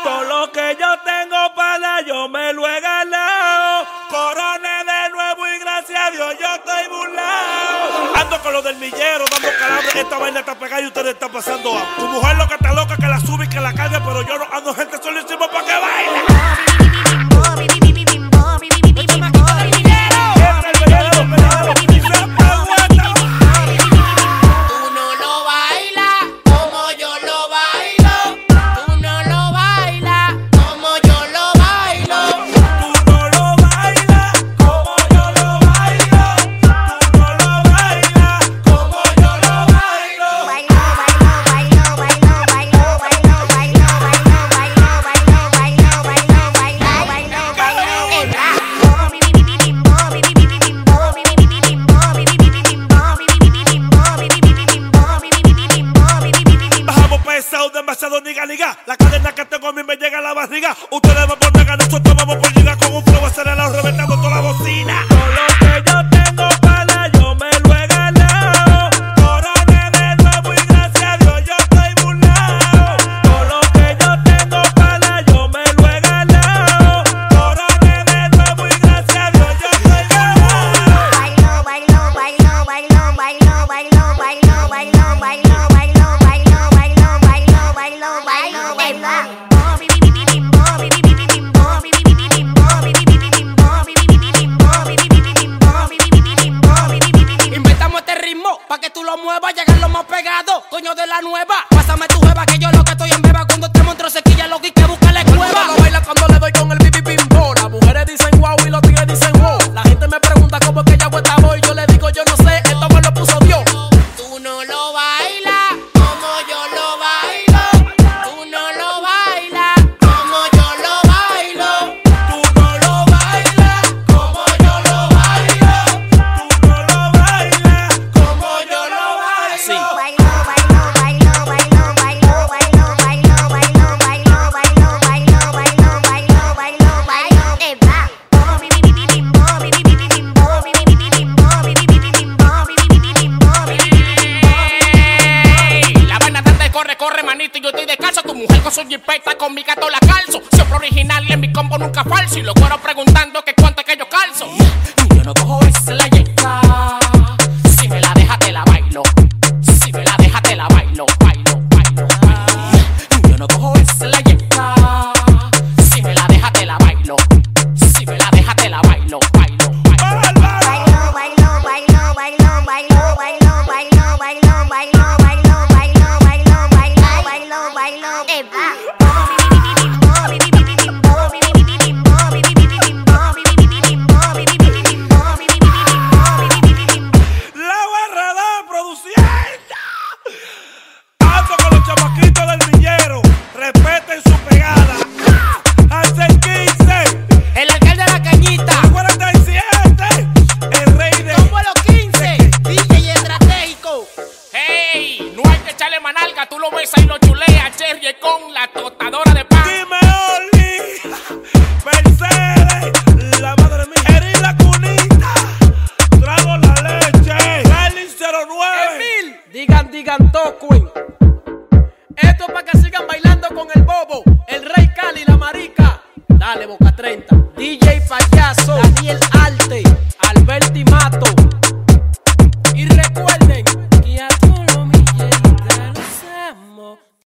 Todo lo que yo tengo para yo me lo he ganado. Coroné de nuevo y gracias a Dios yo estoy burlado. Ando con lo del millero, dando calambre. Esta vaina está pegada y ustedes están pasando a. Tu mujer lo que está loca, que la sube y que la cargue, pero yo no ando gente solísimo para que baile. Demasiado niga. La cadena que tengo a mí me llega a la barriga. Ustedes van por mega, nosotros vamos por liga. Con un flow acelerado reventando toda la bocina. Todo lo que yo tengo para yo me lo he ganado. Coroné de nuevo y gracias a Dios yo estoy burlado. Todo lo que yo tengo para yo me lo he ganado. Coroné de nuevo y gracias a Dios yo estoy ganado. Inventamos este ritmo pa' que tú lo muevas, llegar lo más pegado, coño de la nueva. Pásame tu jeva que yo lo que estoy en beba. Cuando te monstruo sequilla lo que busca la cueva. Lo baila cuando le doy con el pipi pimpo. Las mujeres dicen wow y los tigres dicen wow. La gente me pregunta cómo es que ella aguanta voy. Yo le digo yo no sé, esto me lo puso Dios. Tú no lo bailas como yo lo bailo. Tú no lo bailas como yo lo bailo. Tú no lo bailas como yo lo bailo. Tú no lo bailas como yo lo bailo. Así. Corre, manito, y yo estoy descalzo. Tu mujer con su jipeta, con mi gato la calzo. Siempre original y en mi combo nunca falso. Y los cueros preguntando que cuánto es que yo calzo. Yo no cojo esa la yeta. Si me la dejas te la bailo. Si me la dejas te la bailo. Bailo. Yo no cojo esa la yeta. Si me la dejas te la bailo. Si me la dejas te la bailo. Bailo. La Barrada produciendo. Ando con los chamaquitos del millero. Respeten su pegada. Hacen 15. El alcalde de la cañita. 47. El rey de. Como los 15. DJ estratégico. Hey, no hay que echarle manalga. Tú lo ves ahí, lo chulea. Cherry con la tostadora de pan. Dime Oli. Mercedes. La madre mía. Eres la cunita. Trago la leche. Rally 09. Emil. Digan Tocuen. Esto es para que sigan bailando con el bobo. El rey Cali, la marica. Dale, Boca 30. DJ Payaso. Daniel Arte. Alberti